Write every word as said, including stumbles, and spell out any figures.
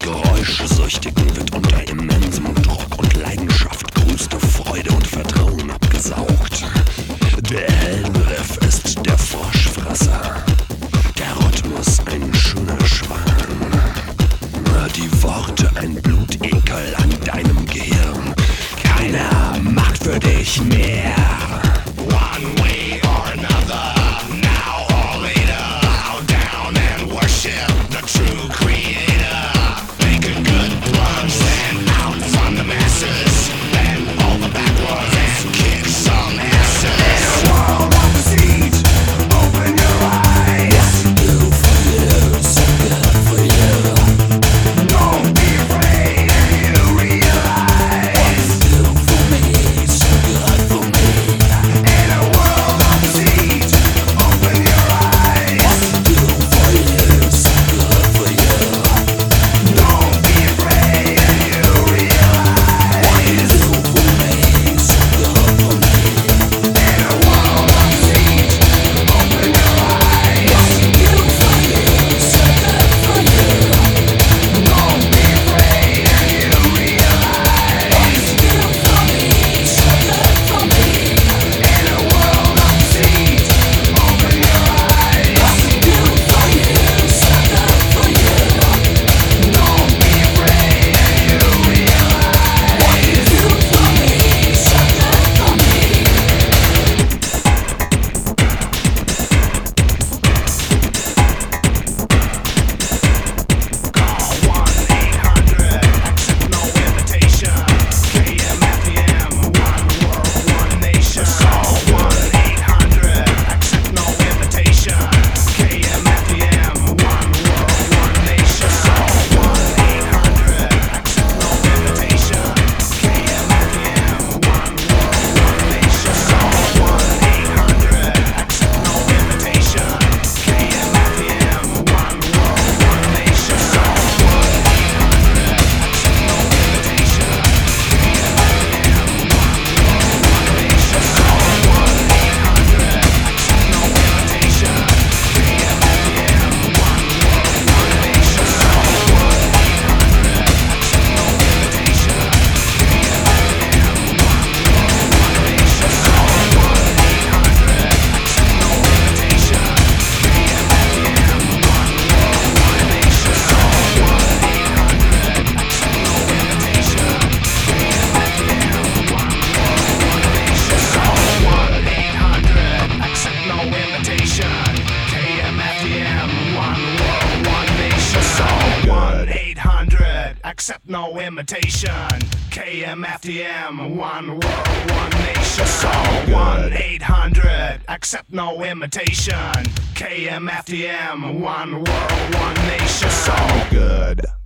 Geräuschesüchtigen wird unter immensem Druck und Leidenschaft größte Freude und Vertrauen abgesaugt. Der Heldenriff ist der Froschfresser, der Rhythmus ein schöner Schwan, die Worte ein Blutekel an deinem Gehirn. Keiner macht für dich mehr. One way or another, now or later, bow down and worship the true creator. Make a good plunge, stand out from the masses, bend over backwards and kick some asses. In a world of deceit, open your eyes. What to do for you, so good for you. Don't be afraid and you realize what to do for me, so good for me. In a world of deceit, open your eyes. What to do for you, so good for you. Don't be afraid and you realize what to do for me, so good for me. In a world of deceit, open your eyes. What to do for you, so good for you. Don't be afraid and you realize what to do for me, so good for me. In a world of deceit, open your eyes. What to do for you, so good for you. Don't be afraid and you realize what to do for me, so good for me. Call one eight hundred, accept no invitation. K M F D M, one world, one nation. Call one eight hundred, accept no invitation. K M F D M, one world, one nation. Call one eight hundred, accept no invitation. K M F D M, one world, one nation. Call one eight hundred, accept no invitation. K M F D M, one world, one nation. Call one eight hundred, accept no invitation. K M F D M, one world, one nation. Call one eight hundred, accept no invitation. K M F D M, one world, one nation. Call one eight hundred, accept no invitation. K M F D M, one world, one nation. Call one eight hundred, accept no invitation. K M F D M, one world, one nation. Call one eight hundred, accept no invitation. K M F D M, one world, one nation. Call one eight hundred, accept no invitation. K M F D M, one world, one nation. Call one eight hundred, accept no invitation. K M F D M, one world, one nation. Call one eight hundred, accept no invitation. K M F D M, one world, one nation. So good.